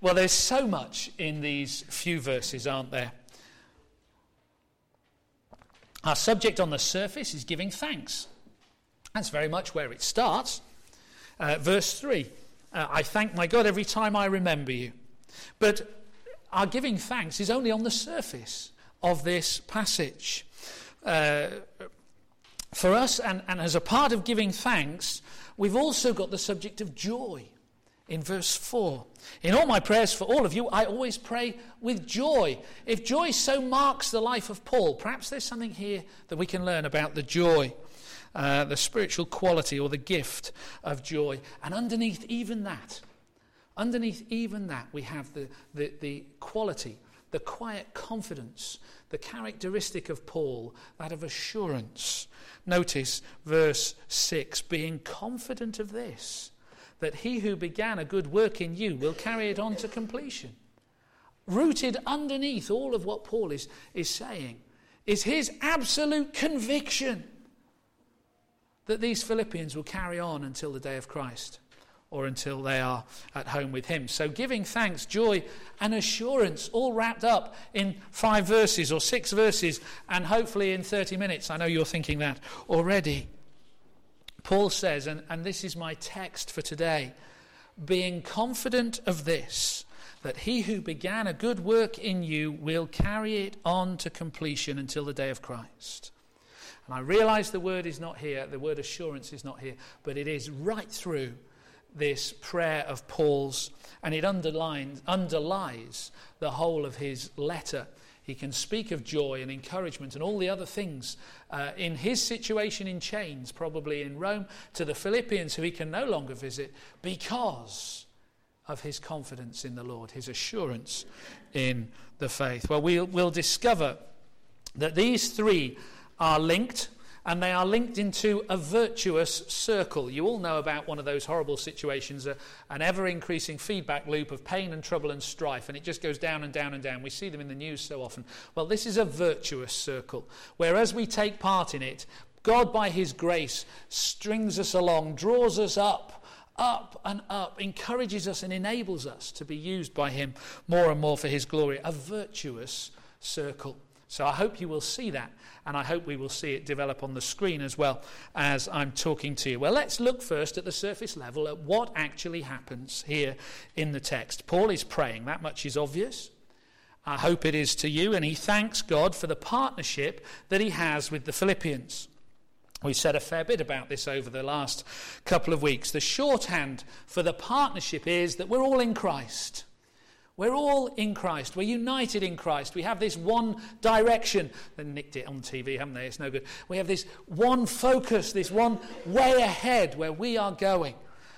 Well, there's so much in these few verses, aren't there? Our subject on the surface is giving thanks. That's very much where it starts. Verse 3, I thank my God every time I remember you. But our giving thanks is only on the surface of this passage. For us, and as a part of giving thanks, we've also got the subject of joy. In verse 4, in all my prayers for all of you, I always pray with joy. If joy so marks the life of Paul, perhaps there's something here that we can learn about the joy, the spiritual quality or the gift of joy. And underneath even that, we have the quality, the quiet confidence, the characteristic of Paul, that of assurance. Notice verse 6, being confident of this, that he who began a good work in you will carry it on to completion. Rooted underneath all of what Paul is saying is his absolute conviction that these Philippians will carry on until the day of Christ, or until they are at home with him. So giving thanks, joy and assurance, all wrapped up in 5 verses or 6 verses, and hopefully in 30 minutes. I know you're thinking that already. Paul says, and this is my text for today, being confident of this, that he who began a good work in you will carry it on to completion until the day of Christ. And I realize the word is not here, the word assurance is not here, but it is right through this prayer of Paul's, and it underlies the whole of his letter. He can speak of joy and encouragement and all the other things in his situation in chains, probably in Rome, to the Philippians who he can no longer visit because of his confidence in the Lord, his assurance in the faith. Well, we'll discover that these three are linked, and they are linked into a virtuous circle. You all know about one of those horrible situations, an ever-increasing feedback loop of pain and trouble and strife, and it just goes down and down and down. We see them in the news so often. Well, this is a virtuous circle, where as we take part in it, God, by his grace, strings us along, draws us up and up, encourages us and enables us to be used by him more and more for his glory. A virtuous circle. So I hope you will see that, and I hope we will see it develop on the screen as well as I'm talking to you. Well, let's look first at the surface level at what actually happens here in the text. Paul is praying, that much is obvious. I hope it is to you, and he thanks God for the partnership that he has with the Philippians. We've said a fair bit about this over the last couple of weeks. The shorthand for the partnership is that we're all in Christ. We're all in Christ. We're united in Christ. We have this one direction. They nicked it on TV, haven't they? It's no good. We have this one focus, this one way ahead where we are going.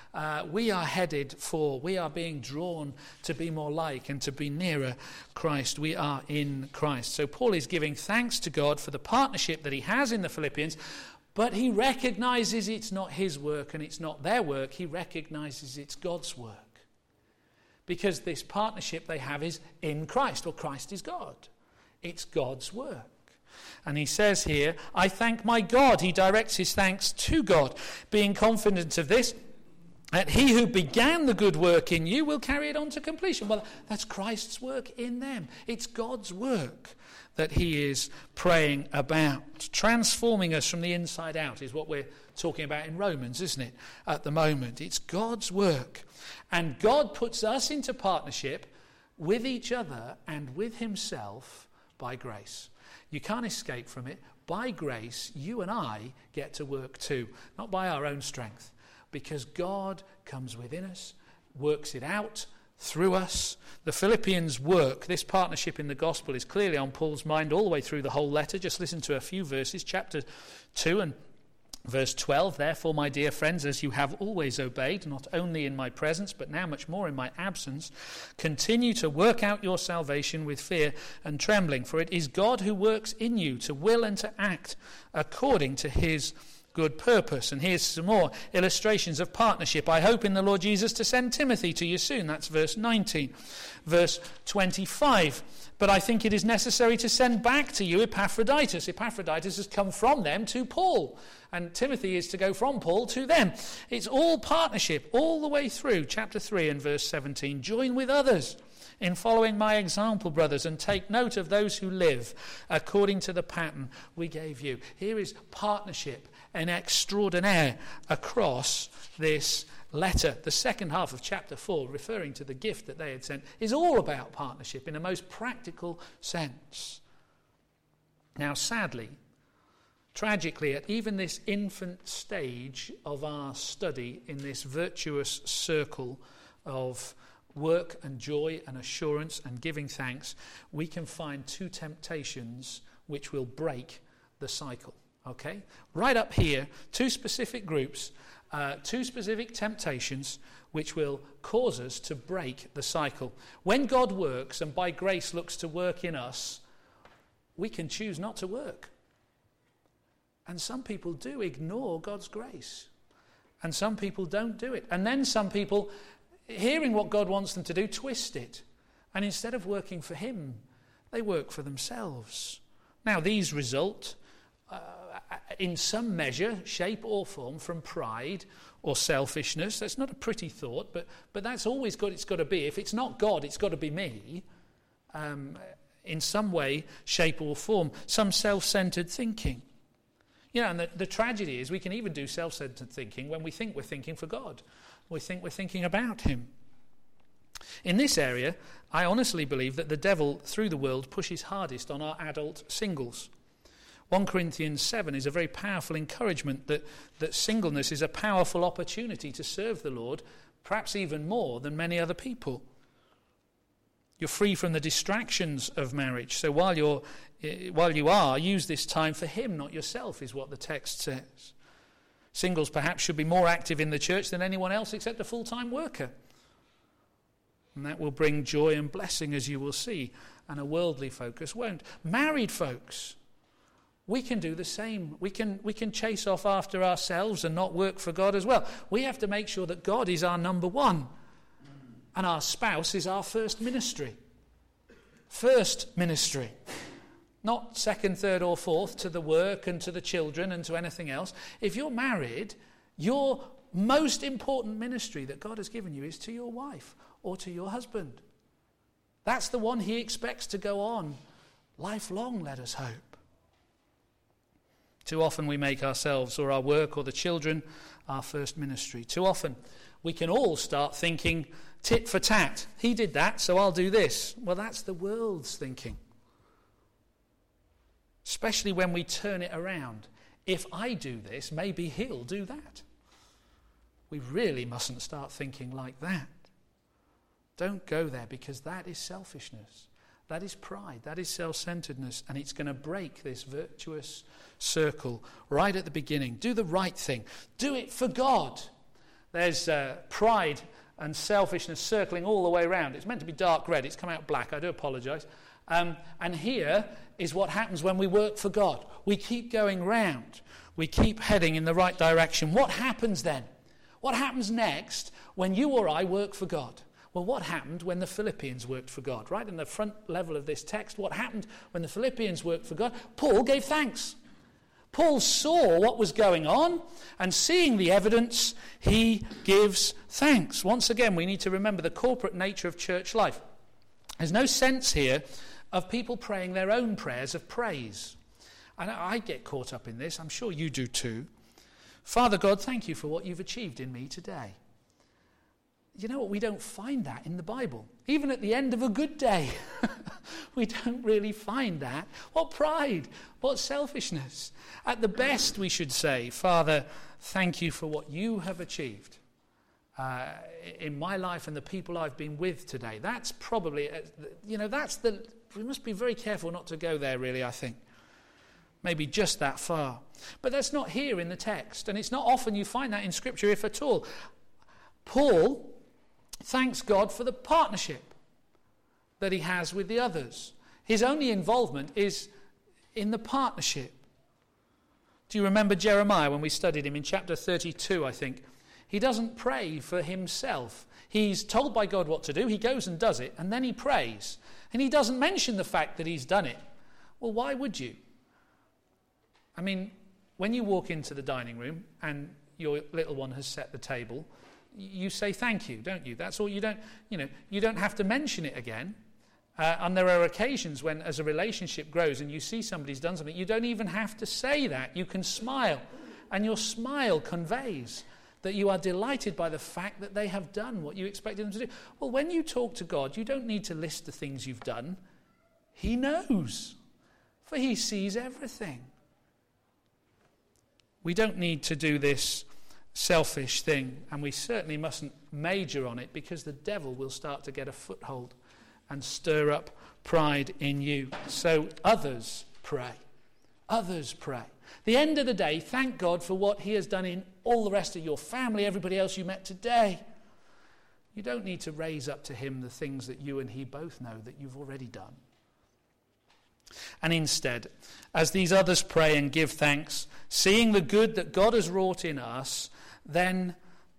We are headed for, we are being drawn to be more like and to be nearer Christ. We are in Christ. So Paul is giving thanks to God for the partnership that he has in the Philippians, but he recognizes it's not his work and it's not their work. He recognizes it's God's work. Because this partnership they have is in Christ. Well, Christ is God. It's God's work. And he says here, I thank my God. He directs his thanks to God, being confident of this, that he who began the good work in you will carry it on to completion. Well, that's Christ's work in them. It's God's work that he is praying about. Transforming us from the inside out is what we're talking about in Romans, isn't it, at the moment. It's God's work. And God puts us into partnership with each other and with himself by grace. You can't escape from it. By grace, you and I get to work too, not by our own strength, because God comes within us, works it out through us. The Philippians' work, this partnership in the gospel, is clearly on Paul's mind all the way through the whole letter. Just listen to a few verses, chapter 2 and Verse 12, therefore, my dear friends, as you have always obeyed, not only in my presence, but now much more in my absence, continue to work out your salvation with fear and trembling, for it is God who works in you to will and to act according to his good purpose. And here's some more illustrations of partnership. I hope in the Lord Jesus to send Timothy to you soon. That's verse 19. Verse 25. But I think it is necessary to send back to you Epaphroditus. Epaphroditus has come from them to Paul. and Timothy is to go from Paul to them. It's all partnership all the way through. Chapter 3 and verse 17. Join with others in following my example, brothers, and take note of those who live according to the pattern we gave you. Here is partnership and extraordinaire across this letter. The second half of chapter 4, referring to the gift that they had sent, is all about partnership in a most practical sense. Now, sadly, tragically, at even this infant stage of our study in this virtuous circle of work and joy and assurance and giving thanks, we can find two temptations which will break the cycle. Okay? Right up here, two specific groups, two specific temptations which will cause us to break the cycle. When God works and by grace looks to work in us, we can choose not to work. And some people do ignore God's grace. And some people don't do it. And then some people, hearing what God wants them to do, twist it. And instead of working for him, they work for themselves. Now, these result, in some measure, shape or form, from pride or selfishness. That's not a pretty thought, but that's always good. It's got to be. If it's not God, it's got to be me. In some way, shape or form. Some self-centered thinking. You know, and the tragedy is we can even do self-centered thinking when we think we're thinking for God. We think we're thinking about him. In this area, I honestly believe that the devil, through the world, pushes hardest on our adult singles. 1 Corinthians 7 is a very powerful encouragement that singleness is a powerful opportunity to serve the Lord, perhaps even more than many other people. You're free from the distractions of marriage. So while you are, use this time for him, not yourself, is what the text says. Singles perhaps should be more active in the church than anyone else except a full-time worker. And that will bring joy and blessing, as you will see, and a worldly focus won't. Married folks, we can do the same. We can chase off after ourselves and not work for God as well. We have to make sure that God is our number one. And our spouse is our first ministry. First ministry. Not second, third or fourth to the work and to the children and to anything else. If you're married, your most important ministry that God has given you is to your wife or to your husband. That's the one he expects to go on lifelong, let us hope. Too often we make ourselves or our work or the children our first ministry. Too often we can all start thinking tit for tat. He did that, so I'll do this. Well, that's the world's thinking. Especially when we turn it around. If I do this, maybe he'll do that. We really mustn't start thinking like that. Don't go there, because that is selfishness. That is pride. That is self-centeredness. And it's going to break this virtuous circle right at the beginning. Do the right thing. Do it for God. There's pride and selfishness circling all the way around. It's meant to be dark red. It's come out black. I do apologise. And here is what happens when we work for God. We keep going round. We keep heading in the right direction. What happens then? What happens next when you or I work for God? Well, what happened when the Philippians worked for God? Right in the front level of this text, what happened when the Philippians worked for God? Paul gave thanks. Paul saw what was going on, and seeing the evidence, he gives thanks. Once again, we need to remember the corporate nature of church life. There's no sense here of people praying their own prayers of praise. And I get caught up in this. I'm sure you do too. Father God, thank you for what you've achieved in me today. You know what? We don't find that in the Bible. Even at the end of a good day, we don't really find that. What pride, what selfishness. At the best, we should say, Father, thank you for what you have achieved in my life and the people I've been with today. That's probably, we must be very careful not to go there, really, I think. Maybe just that far. But that's not here in the text, and it's not often you find that in Scripture, if at all. Paul thanks God for the partnership that he has with the others. His only involvement is in the partnership. Do you remember Jeremiah when we studied him in chapter 32, I think? He doesn't pray for himself. He's told by God what to do. He goes and does it, and then he prays. And he doesn't mention the fact that he's done it. Well, why would you? I mean, when you walk into the dining room and your little one has set the table, you say thank you, don't you? That's all. You don't have to mention it again. And there are occasions when, as a relationship grows and you see somebody's done something, you don't even have to say that. You can smile, and your smile conveys that you are delighted by the fact that they have done what you expected them to do. Well, when you talk to God, you don't need to list the things you've done. He knows, for he sees everything. We don't need to do this selfish thing, and we certainly mustn't major on it, because the devil will start to get a foothold and stir up pride in you. So others pray. Others pray. The end of the day, thank God for what he has done in all the rest of your family, everybody else you met today. You don't need to raise up to him the things that you and he both know that you've already done. And instead, as these others pray and give thanks, seeing the good that God has wrought in us, then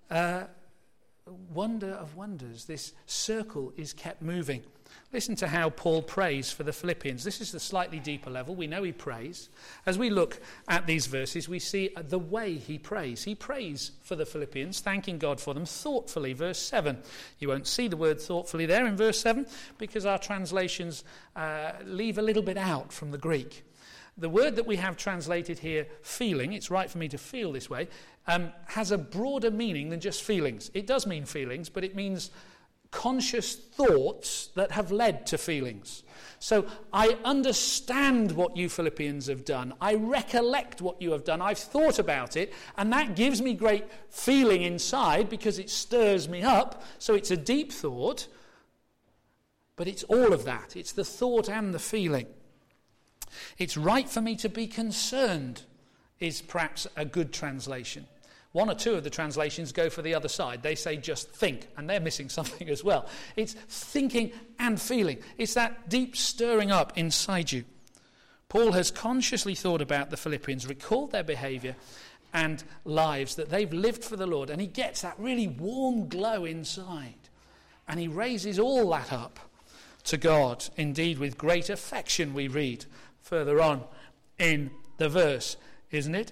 wonder of wonders, this circle is kept moving. Listen to how Paul prays for the Philippians. This is the slightly deeper level. We know he prays. As we look at these verses, we see the way he prays. He prays for the Philippians, thanking God for them thoughtfully. Verse 7. You won't see the word thoughtfully there in verse 7 because our translations leave a little bit out from the Greek. The word that we have translated here, feeling, it's right for me to feel this way, has a broader meaning than just feelings. It does mean feelings, but it means conscious thoughts that have led to feelings. So I understand what you Philippians have done. I recollect what you have done. I've thought about it, and that gives me great feeling inside because it stirs me up. So it's a deep thought, but it's all of that. It's the thought and the feeling. It's right for me to be concerned is perhaps a good translation. One or two of the translations go for the other side. They say just think, and they're missing something as well. It's thinking and feeling. It's that deep stirring up inside you. Paul has consciously thought about the Philippians, recalled their behavior and lives, that they've lived for the Lord, and he gets that really warm glow inside, and he raises all that up to God. Indeed, with great affection, we read further on in the verse, isn't it?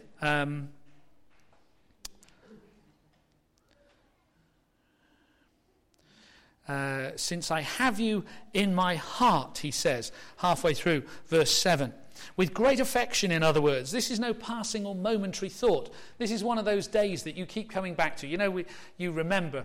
Since I have you in my heart, he says, halfway through verse 7. With great affection, in other words. This is no passing or momentary thought. This is one of those days that you keep coming back to. You know, you remember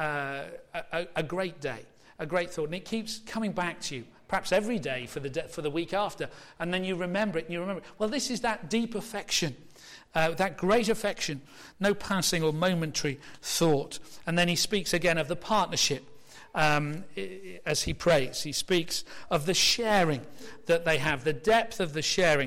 a great day, a great thought, and it keeps coming back to you, perhaps every day for the week after, and then you remember it and you remember it. Well, this is that deep affection. That great affection, no passing or momentary thought. And then he speaks again of the partnership. As he prays, he speaks of the sharing that they have, the depth of the sharing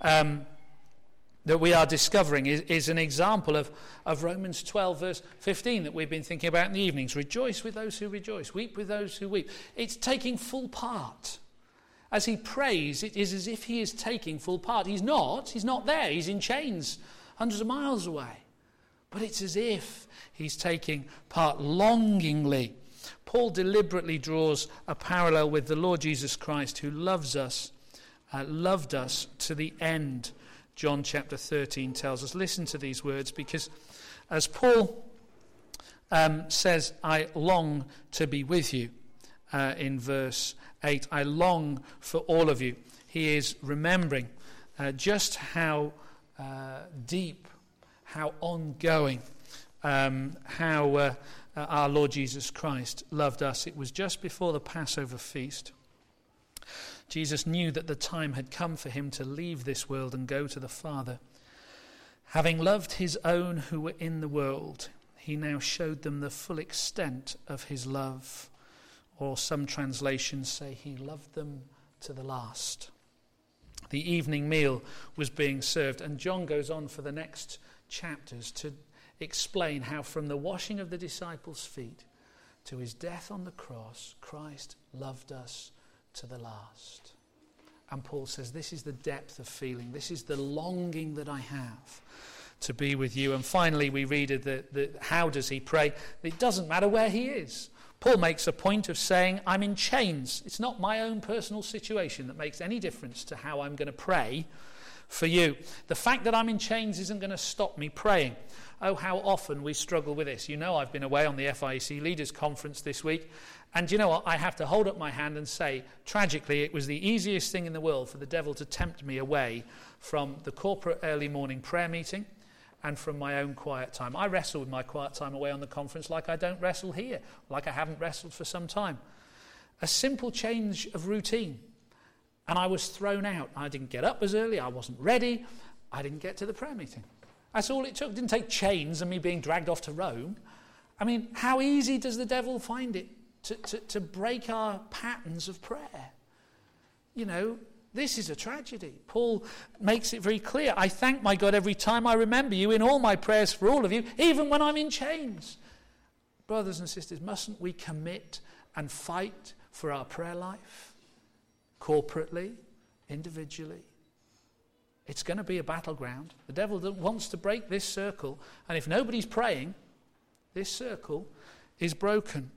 that we are discovering is an example of Romans 12 verse 15 that we've been thinking about in the evenings. Rejoice with those who rejoice, weep with those who weep. It's taking full part. As he prays, it is as if he is taking full part. He's not there, he's in chains hundreds of miles away. But it's as if he's taking part longingly. Paul deliberately draws a parallel with the Lord Jesus Christ, who loved us to the end. John chapter 13 tells us. Listen to these words, because as Paul says, I long to be with you, in verse 8, I long for all of you. He is remembering just how deep, how ongoing, how our Lord Jesus Christ loved us. It was just before the Passover feast. Jesus knew that the time had come for him to leave this world and go to the Father. Having loved his own who were in the world, he now showed them the full extent of his love. Or some translations say he loved them to the last. The evening meal was being served, and John goes on for the next chapters to explain how from the washing of the disciples' feet to his death on the cross, Christ loved us to the last. And Paul says, this is the depth of feeling. This is the longing that I have to be with you. And finally, we read how does he pray? It doesn't matter where he is. Paul makes a point of saying, I'm in chains. It's not my own personal situation that makes any difference to how I'm going to pray for you. The fact that I'm in chains isn't going to stop me praying. Oh, how often we struggle with this. You know, I've been away on the FIEC Leaders Conference this week, and you know what? I have to hold up my hand and say, tragically, it was the easiest thing in the world for the devil to tempt me away from the corporate early morning prayer meeting and from my own quiet time. I wrestle with my quiet time away on the conference like I don't wrestle here, like I haven't wrestled for some time. A simple change of routine, and I was thrown out. I didn't get up as early, I wasn't ready, I didn't get to the prayer meeting. That's all it took. It didn't take chains and me being dragged off to Rome. I mean, how easy does the devil find it to break our patterns of prayer? You know, this is a tragedy. Paul makes it very clear. I thank my God every time I remember you in all my prayers for all of you, even when I'm in chains. Brothers and sisters, mustn't we commit and fight for our prayer life? Corporately, individually. It's going to be a battleground. The devil wants to break this circle, and if nobody's praying, this circle is broken.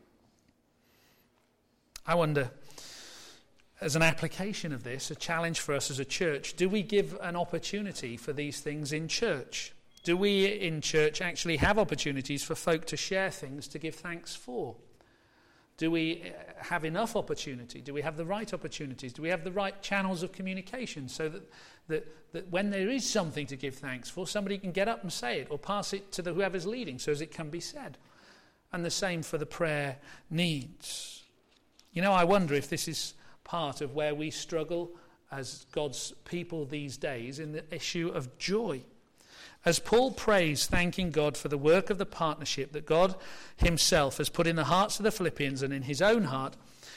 I wonder, as an application of this, a challenge for us as a church, do we give an opportunity for these things in church? Do we in church actually have opportunities for folk to share things to give thanks for? Do we have enough opportunity? Do we have the right opportunities? Do we have the right channels of communication so that when there is something to give thanks for, somebody can get up and say it or pass it to whoever's leading so as it can be said? And the same for the prayer needs. You know, I wonder if this is part of where we struggle as God's people these days in the issue of joy. As Paul prays, thanking God for the work of the partnership that God himself has put in the hearts of the Philippians and in his own heart,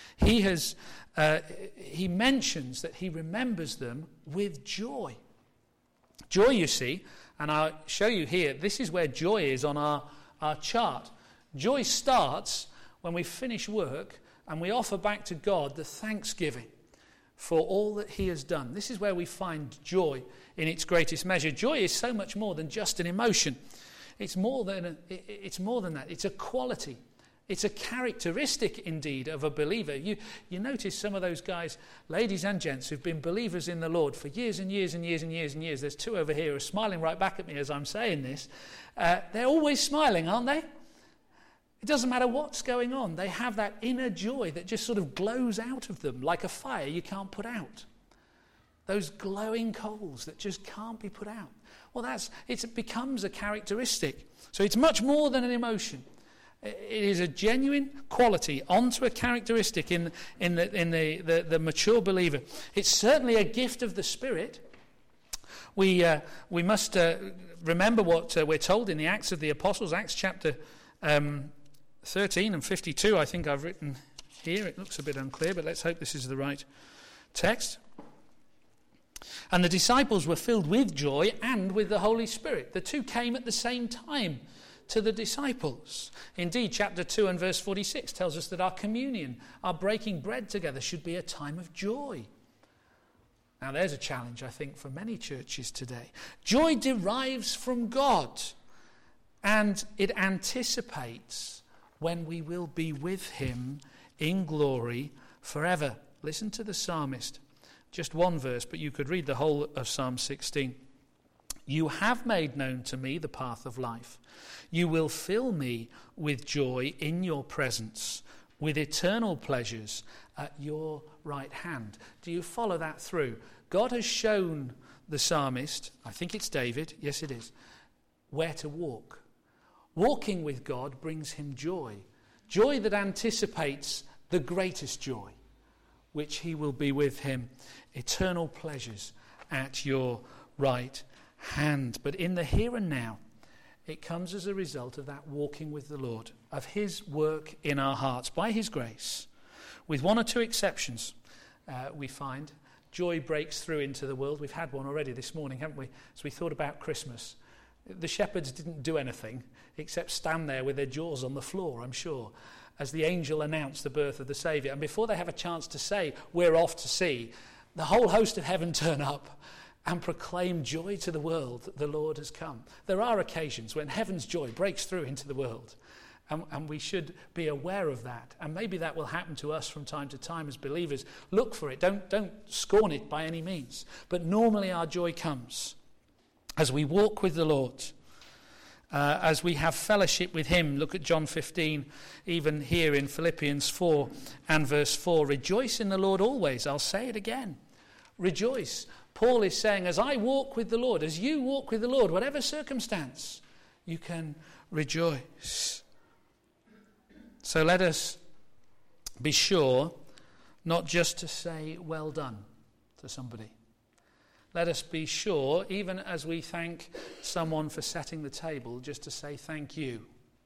he mentions that he remembers them with joy. Joy, you see, and I'll show you here, this is where joy is on our chart. Joy starts when we finish work and we offer back to God the thanksgiving for all that he has done. This is where we find joy in its greatest measure. Joy is so much more than just an emotion. It's more than that. It's a quality. It's a characteristic, indeed, of a believer. You notice some of those guys, ladies and gents, who've been believers in the Lord for years and years and years and years and years. There's two over here who are smiling right back at me as I'm saying this. They're always smiling, aren't they? It doesn't matter what's going on. They have that inner joy that just sort of glows out of them like a fire you can't put out. Those glowing coals that just can't be put out. Well, it becomes a characteristic. So it's much more than an emotion. It is a genuine quality onto a characteristic in the mature believer. It's certainly a gift of the Spirit. We must remember what we're told in the Acts of the Apostles, Acts chapter 13 and 52, I think I've written here. It looks a bit unclear, but let's hope this is the right text. And the disciples were filled with joy and with the Holy Spirit. The two came at the same time to the disciples. Indeed, chapter 2 and verse 46 tells us that our communion, our breaking bread together, should be a time of joy. Now, there's a challenge, I think, for many churches today. Joy derives from God, and it anticipates when we will be with him in glory forever. Listen to the psalmist. Just one verse, but you could read the whole of Psalm 16. You have made known to me the path of life. You will fill me with joy in your presence, with eternal pleasures at your right hand. Do you follow that through? God has shown the psalmist, I think it's David, yes it is, where to walk. Walking with God brings him joy. Joy that anticipates the greatest joy, which he will be with him. Eternal pleasures at your right hand. But in the here and now, it comes as a result of that walking with the Lord, of his work in our hearts, by his grace. With one or two exceptions, we find joy breaks through into the world. We've had one already this morning, haven't we? As we thought about Christmas. The shepherds didn't do anything except stand there with their jaws on the floor, I'm sure, as the angel announced the birth of the Saviour. And before they have a chance to say, we're off to sea, the whole host of heaven turn up and proclaim joy to the world that the Lord has come. There are occasions when heaven's joy breaks through into the world And we should be aware of that. And maybe that will happen to us from time to time as believers. Look for it. Don't scorn it by any means. But normally our joy comes as we walk with the Lord, as we have fellowship with him. Look at John 15, even here in Philippians 4 and verse 4. Rejoice in the Lord always. I'll say it again. Rejoice. Paul is saying, as I walk with the Lord, as you walk with the Lord, whatever circumstance, you can rejoice. So let us be sure not just to say well done to somebody. Let us be sure, even as we thank someone for setting the table, just to say thank you.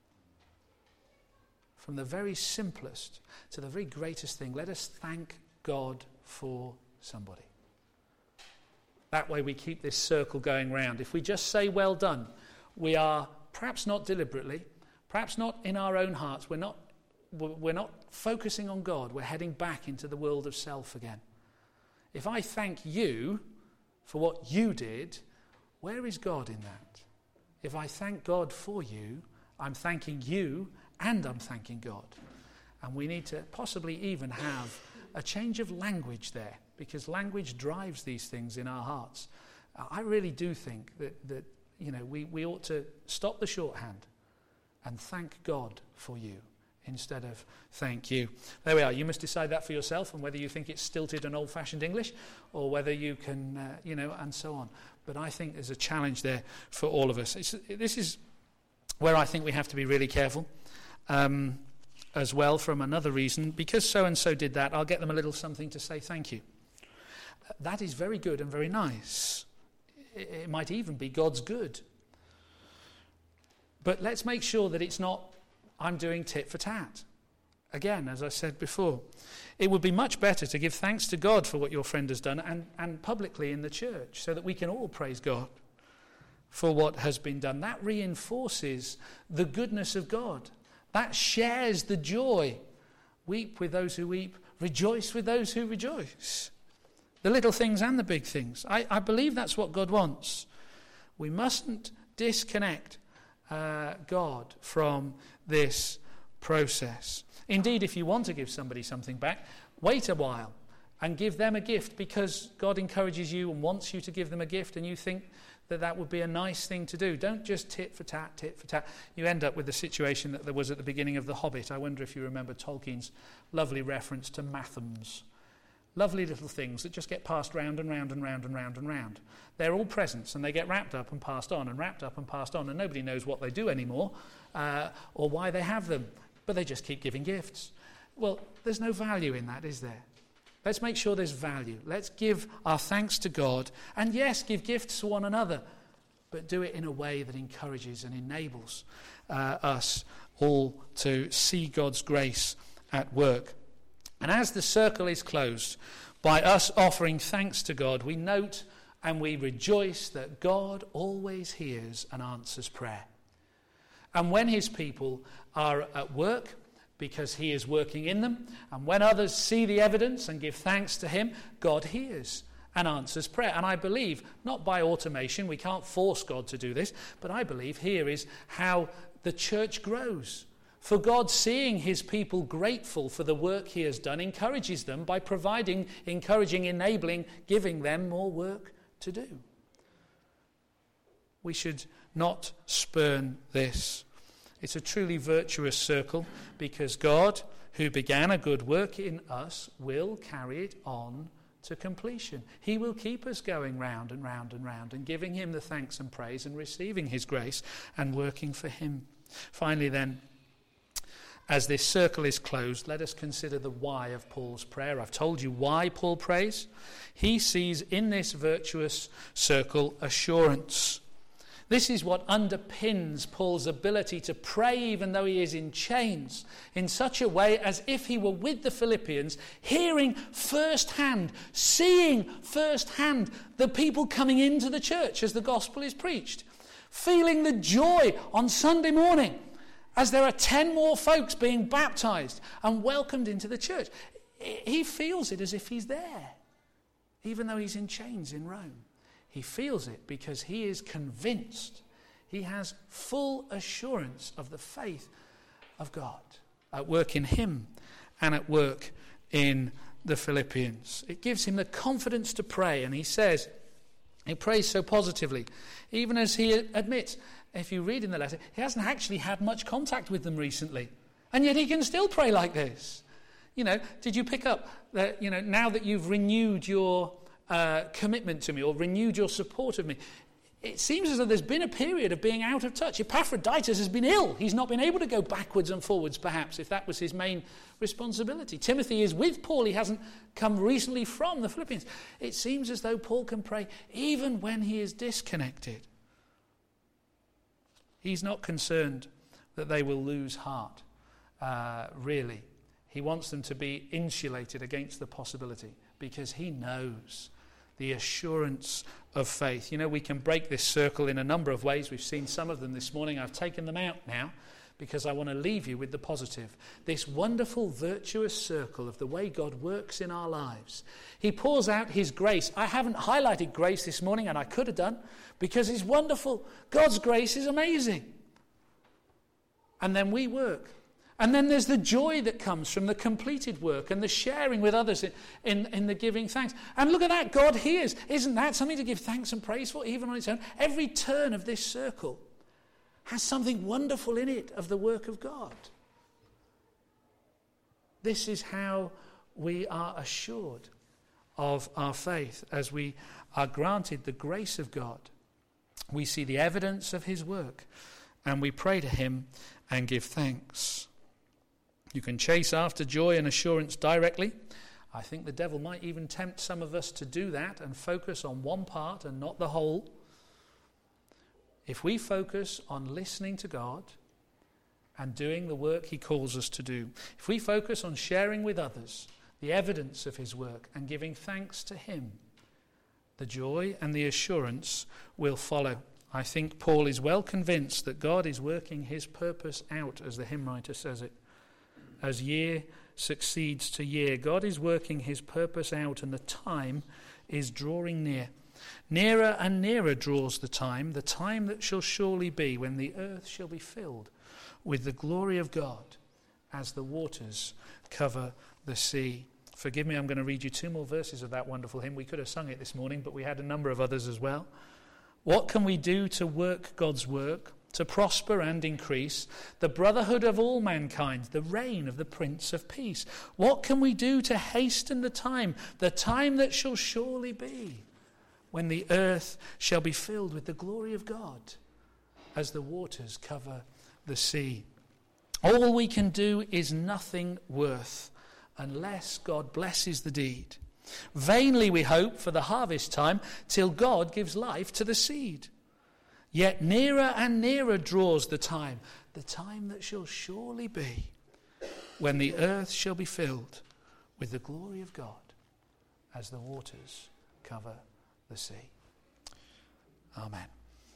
From the very simplest to the very greatest thing, let us thank God for somebody. That way we keep this circle going round. If we just say well done, we are perhaps not deliberately, perhaps not in our own hearts, we're not focusing on God. We're heading back into the world of self again. If I thank you for what you did, where is God in that? If I thank God for you, I'm thanking you and I'm thanking God. And we need to possibly even have a change of language there, because language drives these things in our hearts. I really do think that we ought to stop the shorthand and thank God for you instead of thank you. There we are. You must decide that for yourself, and whether you think it's stilted and old-fashioned English or whether you can, and so on. But I think there's a challenge there for all of us. This is where I think we have to be really careful as well, from another reason. Because so-and-so did that, I'll get them a little something to say thank you. That is very good and very nice. It might even be God's good. But let's make sure that it's not I'm doing tit for tat. Again, as I said before, it would be much better to give thanks to God for what your friend has done and publicly in the church, so that we can all praise God for what has been done. That reinforces the goodness of God. That shares the joy. Weep with those who weep, rejoice with those who rejoice. The little things and the big things. I believe that's what God wants. We mustn't disconnect God from this process. Indeed, if you want to give somebody something back, wait a while and give them a gift, because God encourages you and wants you to give them a gift, and you think that would be a nice thing to do. Don't just tit for tat, tit for tat. You end up with the situation that there was at the beginning of The Hobbit. I wonder if you remember Tolkien's lovely reference to mathams. Lovely little things that just get passed round and round and round and round and round. They're all presents, and they get wrapped up and passed on and wrapped up and passed on, and nobody knows what they do anymore or why they have them, but they just keep giving gifts. Well, there's no value in that, is there? Let's make sure there's value. Let's give our thanks to God, and yes, give gifts to one another, but do it in a way that encourages and enables us all to see God's grace at work. And as the circle is closed, by us offering thanks to God, we note and we rejoice that God always hears and answers prayer. And when his people are at work, because he is working in them, and when others see the evidence and give thanks to him, God hears and answers prayer. And I believe, not by automation, we can't force God to do this, but I believe here is how the church grows. For God, seeing his people grateful for the work he has done, encourages them by providing, encouraging, enabling, giving them more work to do. We should not spurn this. It's a truly virtuous circle, because God, who began a good work in us, will carry it on to completion. He will keep us going round and round and round, and giving him the thanks and praise and receiving his grace and working for him. Finally then, as this circle is closed, let us consider the why of Paul's prayer. I've told you why Paul prays. He sees in this virtuous circle assurance. This is what underpins Paul's ability to pray even though he is in chains, in such a way as if he were with the Philippians, hearing firsthand, seeing firsthand the people coming into the church as the gospel is preached, feeling the joy on Sunday morning as there are 10 more folks being baptized and welcomed into the church. He feels it as if he's there, even though he's in chains in Rome. He feels it because he is convinced. He has full assurance of the faith of God at work in him and at work in the Philippians. It gives him the confidence to pray, and he prays so positively, even as he admits, if you read in the letter, he hasn't actually had much contact with them recently, and yet he can still pray like this. Did you pick up that, now that you've renewed your commitment to me or renewed your support of me, it seems as though there's been a period of being out of touch. Epaphroditus has been ill. He's not been able to go backwards and forwards, perhaps, if that was his main responsibility. Timothy is with Paul. He hasn't come recently from the Philippians. It seems as though Paul can pray even when he is disconnected. He's not concerned that they will lose heart, really. He wants them to be insulated against the possibility because he knows the assurance of faith. We can break this circle in a number of ways. We've seen some of them this morning. I've taken them out now because I want to leave you with the positive. This wonderful, virtuous circle of the way God works in our lives. He pours out his grace. I haven't highlighted grace this morning, and I could have done, because it's wonderful. God's grace is amazing. And then we work. And then there's the joy that comes from the completed work and the sharing with others in the giving thanks. And look at that, God hears. Isn't that something to give thanks and praise for, even on its own? Every turn of this circle has something wonderful in it of the work of God. This is how we are assured of our faith, as we are granted the grace of God. We see the evidence of his work, and we pray to him and give thanks. You can chase after joy and assurance directly. I think the devil might even tempt some of us to do that and focus on one part and not the whole. If we focus on listening to God and doing the work he calls us to do, if we focus on sharing with others the evidence of his work and giving thanks to him, the joy and the assurance will follow. I think Paul is well convinced that God is working his purpose out, as the hymn writer says it. As year succeeds to year, God is working his purpose out, and the time is drawing near. Nearer and nearer draws the time that shall surely be, when the earth shall be filled with the glory of God as the waters cover the sea. Forgive me, I'm going to read you 2 more verses of that wonderful hymn. We could have sung it this morning, but we had a number of others as well. What can we do to work God's work, to prosper and increase the brotherhood of all mankind, the reign of the Prince of Peace? What can we do to hasten the time that shall surely be, when the earth shall be filled with the glory of God as the waters cover the sea? All we can do is nothing worth unless God blesses the deed. Vainly we hope for the harvest time, till God gives life to the seed. Yet nearer and nearer draws the time that shall surely be, when the earth shall be filled with the glory of God as the waters cover the sea. Amen.